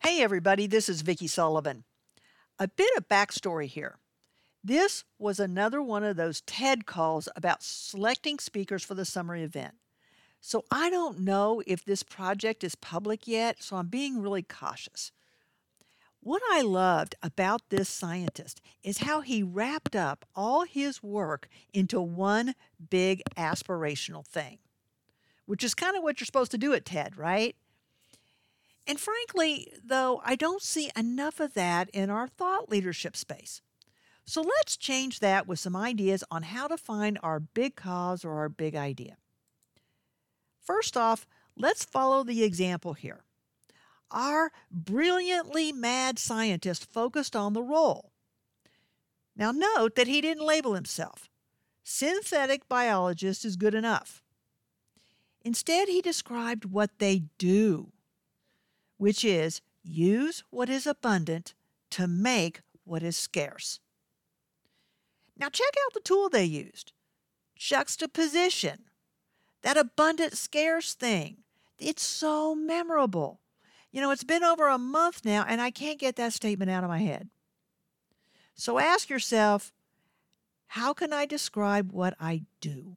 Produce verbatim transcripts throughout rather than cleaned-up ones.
Hey everybody, this is Vicki Sullivan. A bit of backstory here. This was another one of those TED calls about selecting speakers for the summer event. So I don't know if this project is public yet, so I'm being really cautious. What I loved about this scientist is how he wrapped up all his work into one big aspirational thing, which is kind of what you're supposed to do at TED, right? And frankly, though, I don't see enough of that in our thought leadership space. So let's change that with some ideas on how to find our big cause or our big idea. First off, let's follow the example here. Our brilliantly mad scientist focused on the role. Now note that he didn't label himself. Synthetic biologist is good enough. Instead, he described what they do, which is use what is abundant to make what is scarce. Now check out the tool they used. Juxtaposition. That abundant scarce thing. It's so memorable. You know, it's been over a month now and I can't get that statement out of my head. So ask yourself, how can I describe what I do?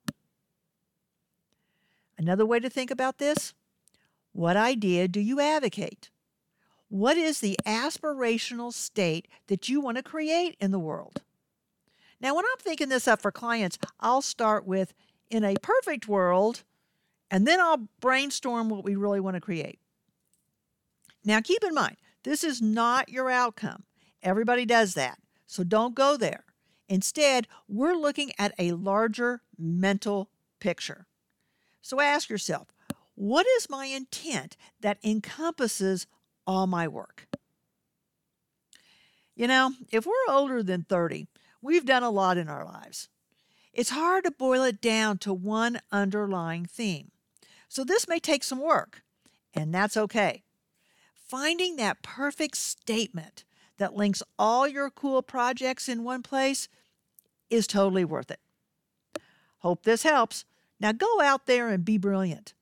Another way to think about this: what idea do you advocate? What is the aspirational state that you want to create in the world? Now, when I'm thinking this up for clients, I'll start with, in a perfect world, and then I'll brainstorm what we really want to create. Now, keep in mind, this is not your outcome. Everybody does that, so don't go there. Instead, we're looking at a larger mental picture. So ask yourself, what is my intent that encompasses all my work? You know, if we're older than thirty, we've done a lot in our lives. It's hard to boil it down to one underlying theme. So this may take some work, and that's okay. Finding that perfect statement that links all your cool projects in one place is totally worth it. Hope this helps. Now go out there and be brilliant.